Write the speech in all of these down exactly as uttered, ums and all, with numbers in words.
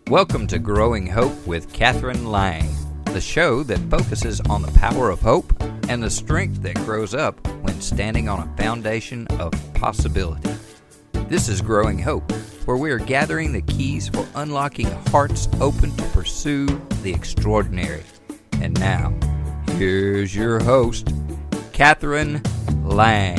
Welcome to Growing Hope with Catherine Lang, the show that focuses on the power of hope and the strength that grows up when standing on a foundation of possibility. This is Growing Hope, where we are gathering the keys for unlocking hearts open to pursue the extraordinary. And now, here's your host, Catherine Lang.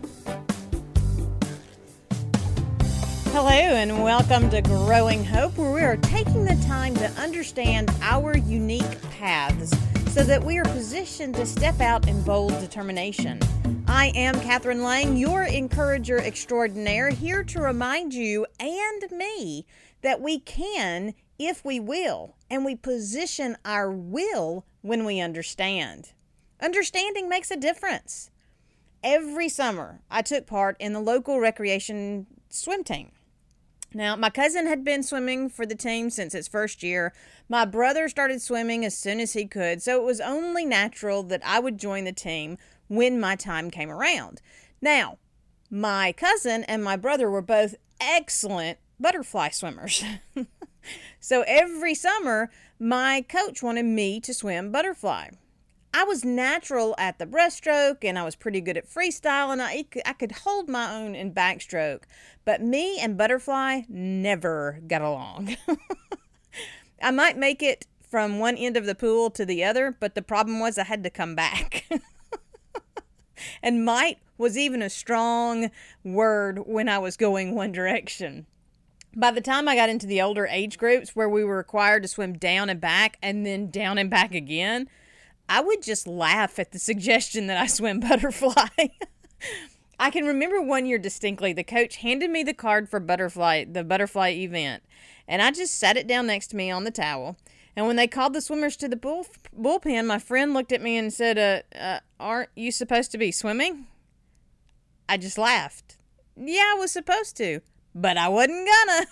Hello and welcome to Growing Hope, where we are taking the time to understand our unique paths so that we are positioned to step out in bold determination. I am Catherine Lang, your encourager extraordinaire, here to remind you and me that we can if we will, and we position our will when we understand. Understanding makes a difference. Every summer, I took part in the local recreation swim team. Now, my cousin had been swimming for the team since its first year. My brother started swimming as soon as he could, so it was only natural that I would join the team when my time came around. Now, my cousin and my brother were both excellent butterfly swimmers. So every summer, my coach wanted me to swim butterfly. I was natural at the breaststroke, and I was pretty good at freestyle, and I, I could hold my own in backstroke. But me and butterfly never got along. I might make it from one end of the pool to the other, but the problem was I had to come back. And might was even a strong word when I was going one direction. By the time I got into the older age groups where we were required to swim down and back and then down and back again, I would just laugh at the suggestion that I swim butterfly. I can remember one year distinctly, the coach handed me the card for butterfly, the butterfly event, and I just sat it down next to me on the towel. And when they called the swimmers to the bull, bullpen, my friend looked at me and said, uh, uh, aren't you supposed to be swimming? I just laughed. Yeah, I was supposed to, but I wasn't gonna.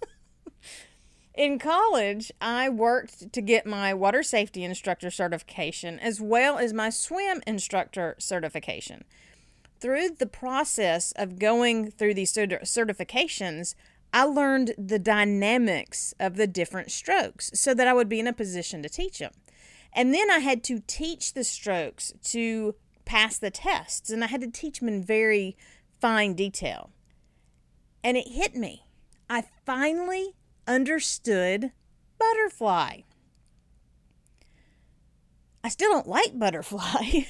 In college, I worked to get my water safety instructor certification as well as my swim instructor certification. Through the process of going through these certifications, I learned the dynamics of the different strokes so that I would be in a position to teach them. And then I had to teach the strokes to pass the tests, and I had to teach them in very fine detail. And it hit me. I finally understood butterfly. I still don't like butterfly.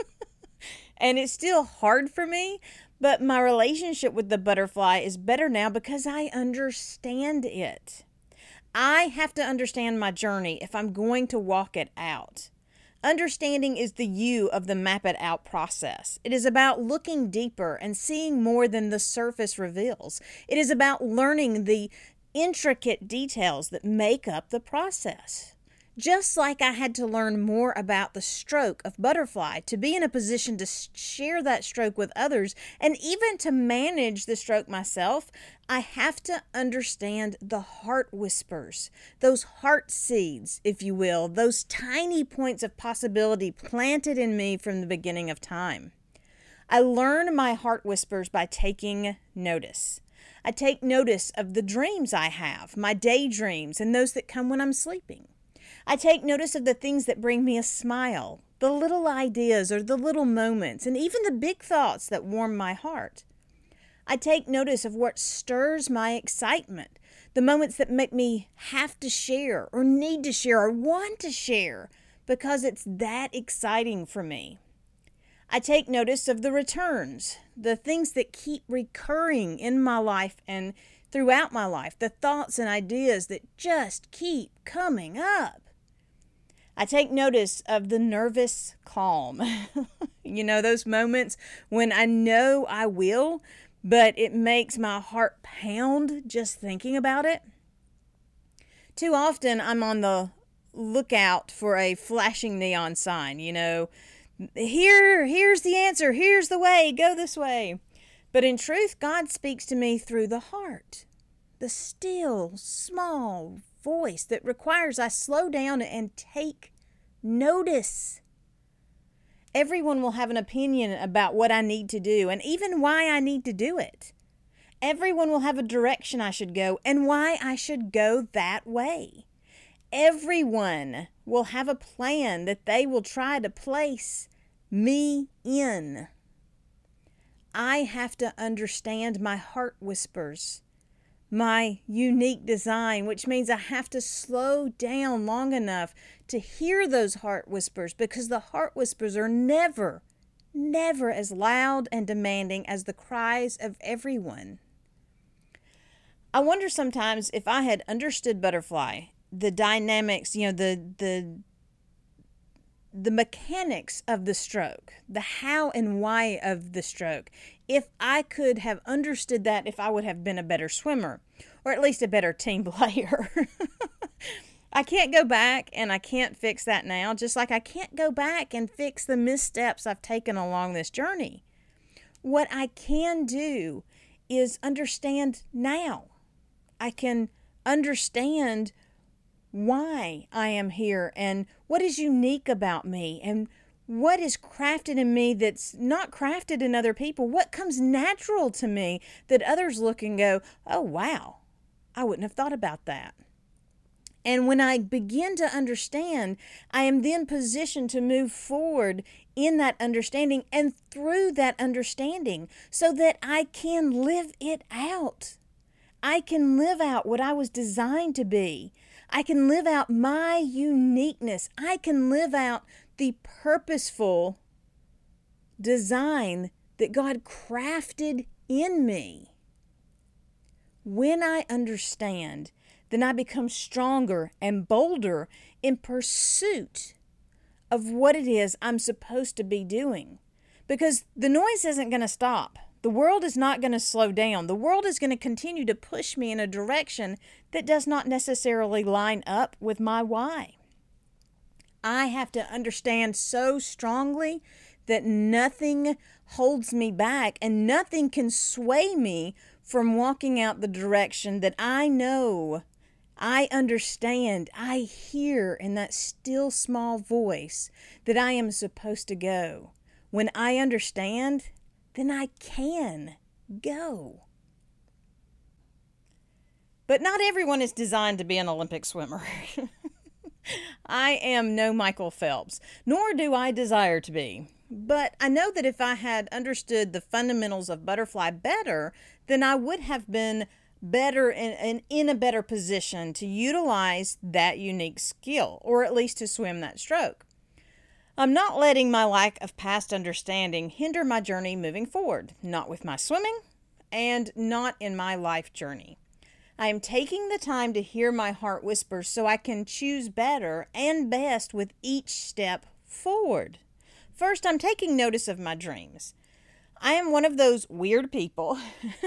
And it's still hard for me, but my relationship with the butterfly is better now because I understand it. I have to understand my journey if I'm going to walk it out. Understanding is the you of the map it out process. It is about looking deeper and seeing more than the surface reveals. It is about learning the intricate details that make up the process. Just like I had to learn more about the stroke of butterfly to be in a position to share that stroke with others and even to manage the stroke myself, I have to understand the heart whispers, those heart seeds, if you will, those tiny points of possibility planted in me from the beginning of time. I learn my heart whispers by taking notice. I take notice of the dreams I have, my daydreams, and those that come when I'm sleeping. I take notice of the things that bring me a smile, the little ideas or the little moments, and even the big thoughts that warm my heart. I take notice of what stirs my excitement, the moments that make me have to share or need to share or want to share because it's that exciting for me. I take notice of the returns, the things that keep recurring in my life and throughout my life, the thoughts and ideas that just keep coming up. I take notice of the nervous calm. You know, those moments when I know I will, but it makes my heart pound just thinking about it. Too often I'm on the lookout for a flashing neon sign, you know, here, here's the answer, here's the way, go this way. But in truth, God speaks to me through the heart, the still, small voice that requires I slow down and take notice. Everyone will have an opinion about what I need to do and even why I need to do it. Everyone will have a direction I should go and why I should go that way. Everyone will have a plan that they will try to place me in. I have to understand my heart whispers, my unique design, which means I have to slow down long enough to hear those heart whispers, because the heart whispers are never, never as loud and demanding as the cries of everyone. I wonder sometimes if I had understood butterfly, the dynamics, you know, the the the mechanics of the stroke, the how and why of the stroke, if I could have understood that, if I would have been a better swimmer, or at least a better team player. I can't go back and I can't fix that now, just like I can't go back and fix the missteps I've taken along this journey. What I can do is understand now. I can understand why I am here and what is unique about me and what is crafted in me that's not crafted in other people. What comes natural to me that others look and go, oh, wow, I wouldn't have thought about that. And when I begin to understand, I am then positioned to move forward in that understanding and through that understanding so that I can live it out. I can live out what I was designed to be. I can live out my uniqueness. I can live out the purposeful design that God crafted in me. When I understand, then I become stronger and bolder in pursuit of what it is I'm supposed to be doing. Because the noise isn't going to stop. The world is not going to slow down. The world is going to continue to push me in a direction that does not necessarily line up with my why. I have to understand so strongly that nothing holds me back and nothing can sway me from walking out the direction that I know, I understand, I hear in that still small voice that I am supposed to go. When I understand, then I can go. But not everyone is designed to be an Olympic swimmer. I am no Michael Phelps, nor do I desire to be. But I know that if I had understood the fundamentals of butterfly better, then I would have been better and in, in, in a better position to utilize that unique skill, or at least to swim that stroke. I'm not letting my lack of past understanding hinder my journey moving forward, not with my swimming and not in my life journey. I am taking the time to hear my heart whisper so I can choose better and best with each step forward. First, I'm taking notice of my dreams. I am one of those weird people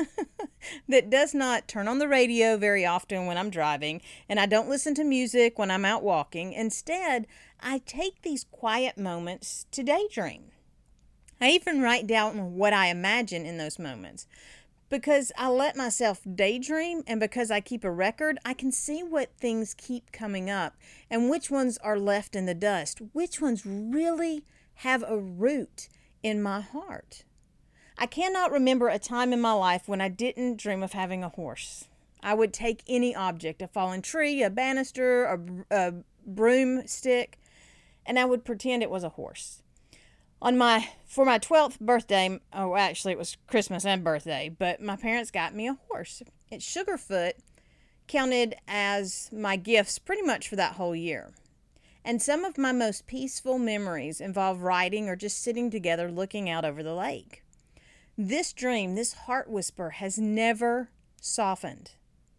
that does not turn on the radio very often when I'm driving, and I don't listen to music when I'm out walking. Instead, I take these quiet moments to daydream. I even write down what I imagine in those moments. Because I let myself daydream and because I keep a record, I can see what things keep coming up and which ones are left in the dust, which ones really have a root in my heart. I cannot remember a time in my life when I didn't dream of having a horse. I would take any object, a fallen tree, a banister, a, a broomstick, and I would pretend it was a horse. On my, for my twelfth birthday, oh, actually it was Christmas and birthday, but my parents got me a horse. It's Sugarfoot, counted as my gifts pretty much for that whole year. And some of my most peaceful memories involve riding or just sitting together looking out over the lake. This dream, this heart whisper, has never softened.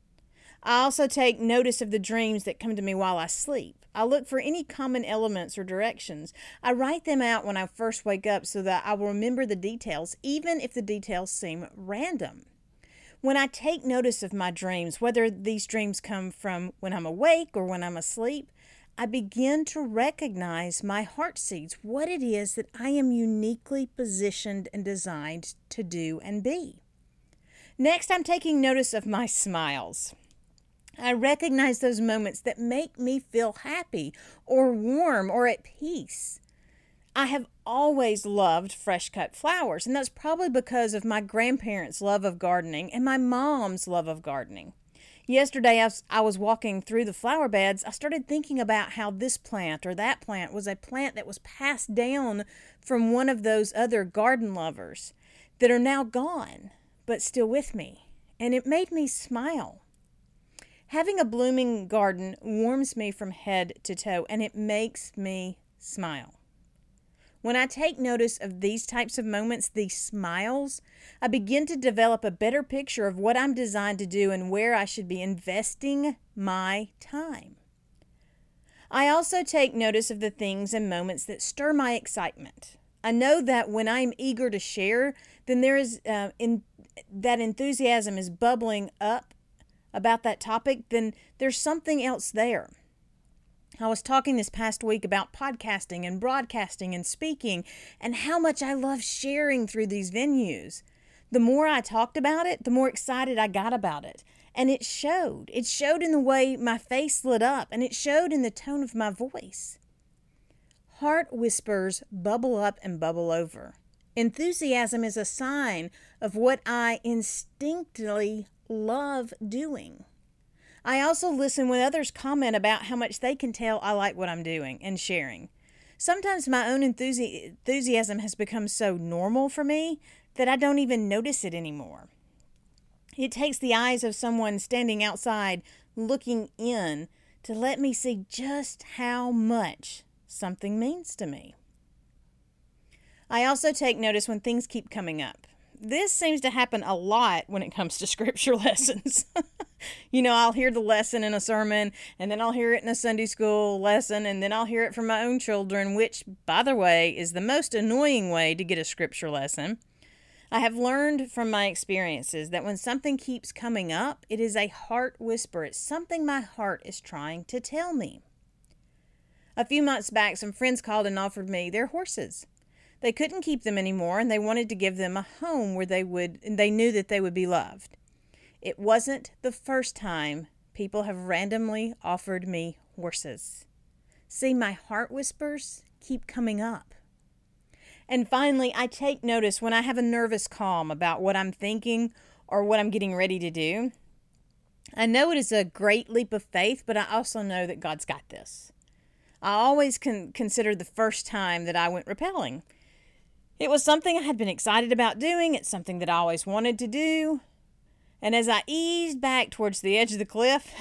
I also take notice of the dreams that come to me while I sleep. I look for any common elements or directions. I write them out when I first wake up so that I will remember the details, even if the details seem random. When I take notice of my dreams, whether these dreams come from when I'm awake or when I'm asleep, I begin to recognize my heart seeds, what it is that I am uniquely positioned and designed to do and be. Next, I'm taking notice of my smiles. I recognize those moments that make me feel happy or warm or at peace. I have always loved fresh cut flowers, and that's probably because of my grandparents' love of gardening and my mom's love of gardening. Yesterday, as I was walking through the flower beds, I started thinking about how this plant or that plant was a plant that was passed down from one of those other garden lovers that are now gone, but still with me. And it made me smile. Having a blooming garden warms me from head to toe, and it makes me smile. When I take notice of these types of moments, these smiles, I begin to develop a better picture of what I'm designed to do and where I should be investing my time. I also take notice of the things and moments that stir my excitement. I know that when I'm eager to share, then there is uh, in that enthusiasm is bubbling up about that topic, then there's something else there. I was talking this past week about podcasting and broadcasting and speaking and how much I love sharing through these venues. The more I talked about it, the more excited I got about it. And it showed. It showed in the way my face lit up, and it showed in the tone of my voice. Heart whispers bubble up and bubble over. Enthusiasm is a sign of what I instinctively love doing. I also listen when others comment about how much they can tell I like what I'm doing and sharing. Sometimes my own enthusi- enthusiasm has become so normal for me that I don't even notice it anymore. It takes the eyes of someone standing outside looking in to let me see just how much something means to me. I also take notice when things keep coming up. This seems to happen a lot when it comes to scripture lessons. You know, I'll hear the lesson in a sermon, and then I'll hear it in a Sunday school lesson, and then I'll hear it from my own children, which, by the way, is the most annoying way to get a scripture lesson. I have learned from my experiences that when something keeps coming up, it is a heart whisper. It's something my heart is trying to tell me. A few months back, some friends called and offered me their horses. They couldn't keep them anymore, and they wanted to give them a home where they would, and they knew that they would be loved. It wasn't the first time people have randomly offered me horses. See, my heart whispers keep coming up. And finally, I take notice when I have a nervous calm about what I'm thinking or what I'm getting ready to do. I know it is a great leap of faith, but I also know that God's got this. I always can consider the first time that I went rappelling. It was something I had been excited about doing. It's something that I always wanted to do. And as I eased back towards the edge of the cliff,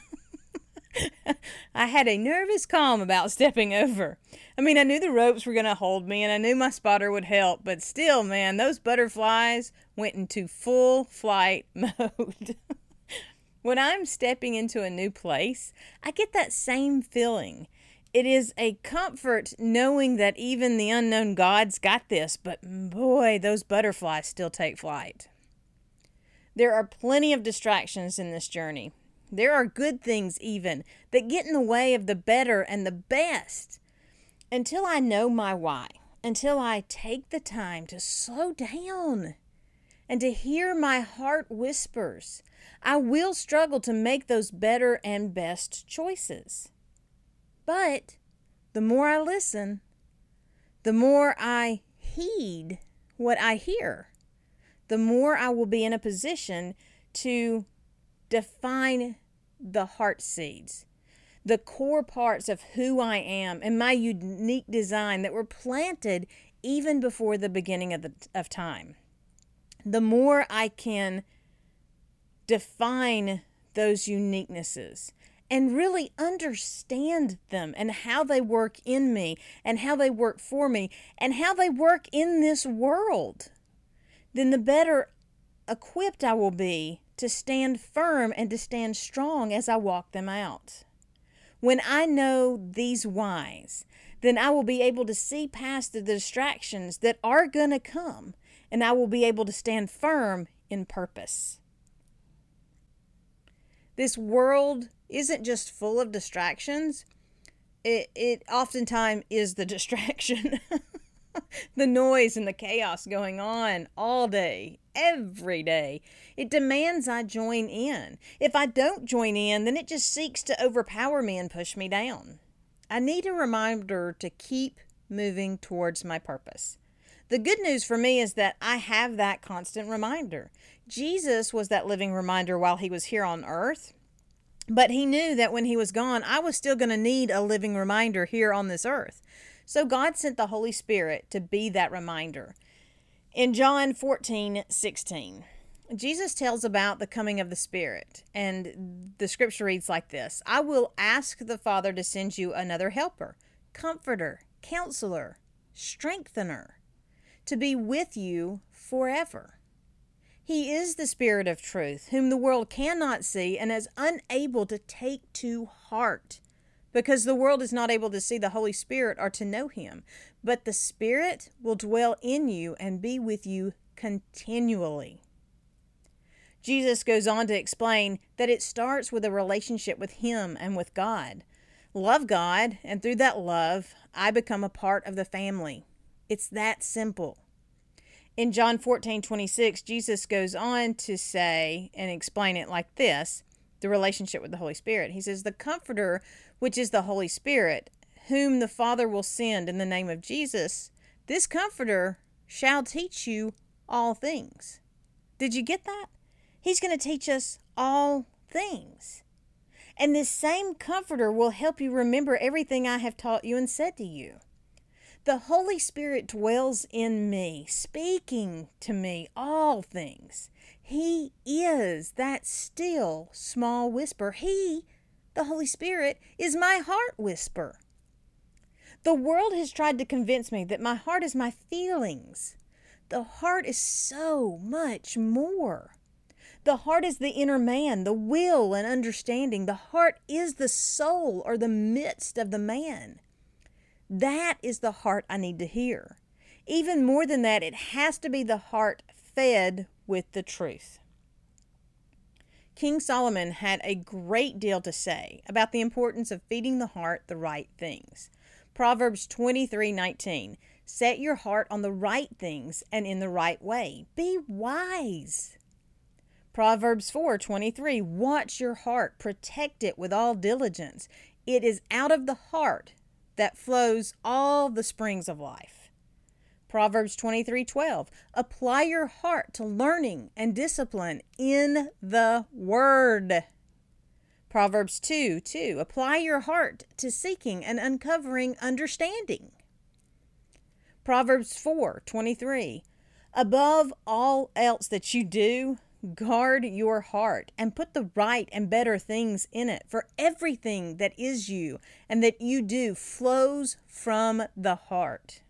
I had a nervous calm about stepping over. I mean, I knew the ropes were going to hold me, and I knew my spotter would help. But still, man, those butterflies went into full flight mode. When I'm stepping into a new place, I get that same feeling. It is a comfort knowing that even the unknown God's got this, but boy, those butterflies still take flight. There are plenty of distractions in this journey. There are good things even that get in the way of the better and the best. Until I know my why, until I take the time to slow down and to hear my heart whispers, I will struggle to make those better and best choices. But the more I listen, the more I heed what I hear, the more I will be in a position to define the heart seeds, the core parts of who I am and my unique design that were planted even before the beginning of, the, of time. The more I can define those uniquenesses and really understand them and how they work in me and how they work for me and how they work in this world, then the better equipped I will be to stand firm and to stand strong as I walk them out. When I know these whys, then I will be able to see past the distractions that are going to come, and I will be able to stand firm in purpose. This world isn't just full of distractions. It, it oftentimes is the distraction. The noise and the chaos going on all day, every day. It demands I join in. If I don't join in, then it just seeks to overpower me and push me down. I need a reminder to keep moving towards my purpose. The good news for me is that I have that constant reminder. Jesus was that living reminder while he was here on earth, but he knew that when he was gone, I was still going to need a living reminder here on this earth. So God sent the Holy Spirit to be that reminder. In John fourteen sixteen, Jesus tells about the coming of the Spirit, and the scripture reads like this: I will ask the Father to send you another helper, comforter, counselor, strengthener, to be with you forever. He is the Spirit of truth, whom the world cannot see and is unable to take to heart, because the world is not able to see the Holy Spirit or to know him. But the Spirit will dwell in you and be with you continually. Jesus goes on to explain that it starts with a relationship with him and with God. Love God, and through that love, I become a part of the family. It's that simple. In John fourteen twenty-six, Jesus goes on to say and explain it like this, the relationship with the Holy Spirit. He says, the Comforter, which is the Holy Spirit, whom the Father will send in the name of Jesus, this Comforter shall teach you all things. Did you get that? He's going to teach us all things. And this same Comforter will help you remember everything I have taught you and said to you. The Holy Spirit dwells in me, speaking to me all things. He is that still small whisper. He, the Holy Spirit, is my heart whisper. The world has tried to convince me that my heart is my feelings. The heart is so much more. The heart is the inner man, the will and understanding. The heart is the soul or the midst of the man. That is the heart I need to hear. Even more than that, it has to be the heart fed with the truth. King Solomon had a great deal to say about the importance of feeding the heart the right things. Proverbs twenty-three nineteen, set your heart on the right things and in the right way. Be wise. Proverbs four twenty-three, watch your heart, protect it with all diligence. It is out of the heart that flows all the springs of life. Proverbs twenty-three twelve, apply your heart to learning and discipline in the Word. Proverbs two two, apply your heart to seeking and uncovering understanding. Proverbs four twenty-three, above all else that you do, guard your heart and put the right and better things in it, for everything that is you and that you do flows from the heart.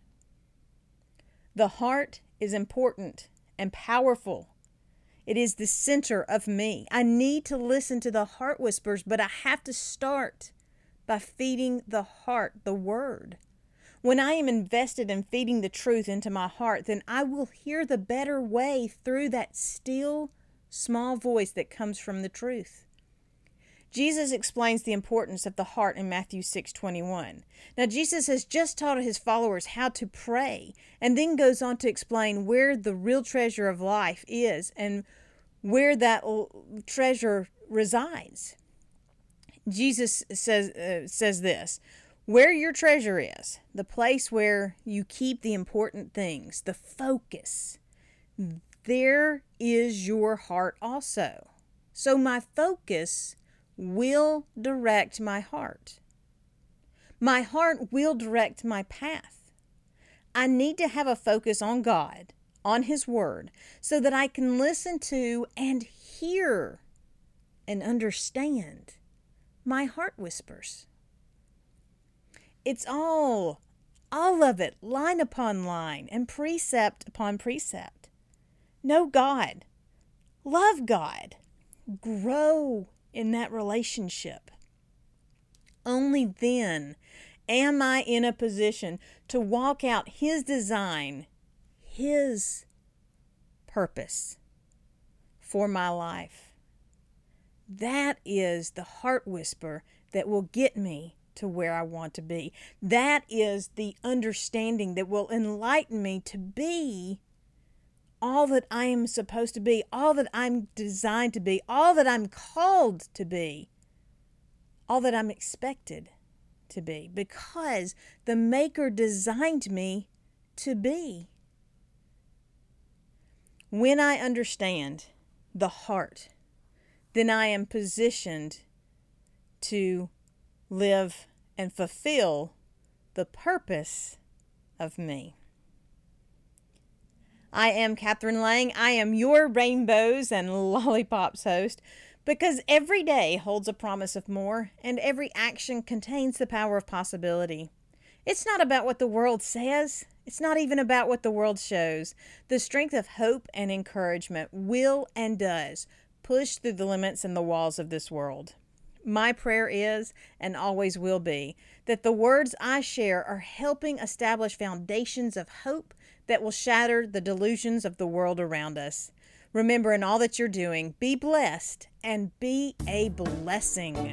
The heart is important and powerful. It is the center of me. I need to listen to the heart whispers, but I have to start by feeding the heart the word. When I am invested in feeding the truth into my heart, then I will hear the better way through that still small voice that comes from the truth. Jesus explains the importance of the heart in Matthew six twenty-one. Now, Jesus has just taught his followers how to pray, and then goes on to explain where the real treasure of life is and where that treasure resides. Jesus says uh, says this, where your treasure is, the place where you keep the important things, the focus, there is your heart also. So my focus will direct my heart. My heart will direct my path. I need to have a focus on God, on His Word, so that I can listen to and hear and understand my heart whispers. It's all, all of it, line upon line and precept upon precept. Know God. Love God. Grow in that relationship. Only then am I in a position to walk out His design, His purpose for my life. That is the heart whisper that will get me to where I want to be. That is the understanding that will enlighten me to be all that I am supposed to be, all that I'm designed to be, all that I'm called to be, all that I'm expected to be, because the Maker designed me to be. When I understand the heart, then I am positioned to live and fulfill the purpose of me. I am Catherine Lang. I am your Rainbows and Lollipops host, because every day holds a promise of more, and every action contains the power of possibility. It's not about what the world says. It's not even about what the world shows. The strength of hope and encouragement will and does push through the limits and the walls of this world. My prayer is, and always will be, that the words I share are helping establish foundations of hope that will shatter the delusions of the world around us. Remember, in all that you're doing, be blessed and be a blessing.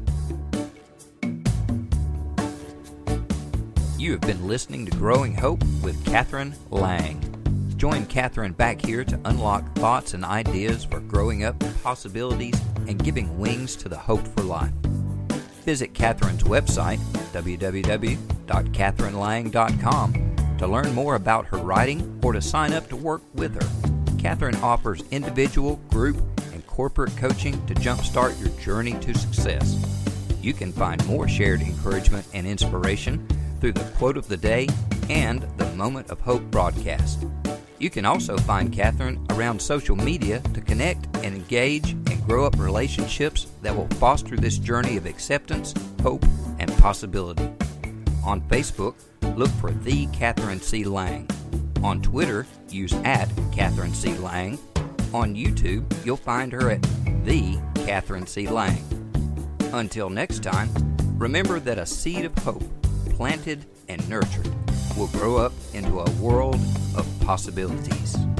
You have been listening to Growing Hope with Catherine Lang. Join Catherine back here to unlock thoughts and ideas for growing up, possibilities, and giving wings to the hope for life. Visit Catherine's website, w w w dot catherine lang dot com, to learn more about her writing or to sign up to work with her. Catherine offers individual, group, and corporate coaching to jumpstart your journey to success. You can find more shared encouragement and inspiration through the Quote of the Day and the Moment of Hope broadcast. You can also find Catherine around social media to connect and engage and grow up relationships that will foster this journey of acceptance, hope, and possibility. On Facebook, look for The Catherine C. Lang. On Twitter, use at Catherine C. Lang. On YouTube, you'll find her at The Catherine C. Lang. Until next time, remember that a seed of hope, planted and nurtured, will grow up into a world of possibilities.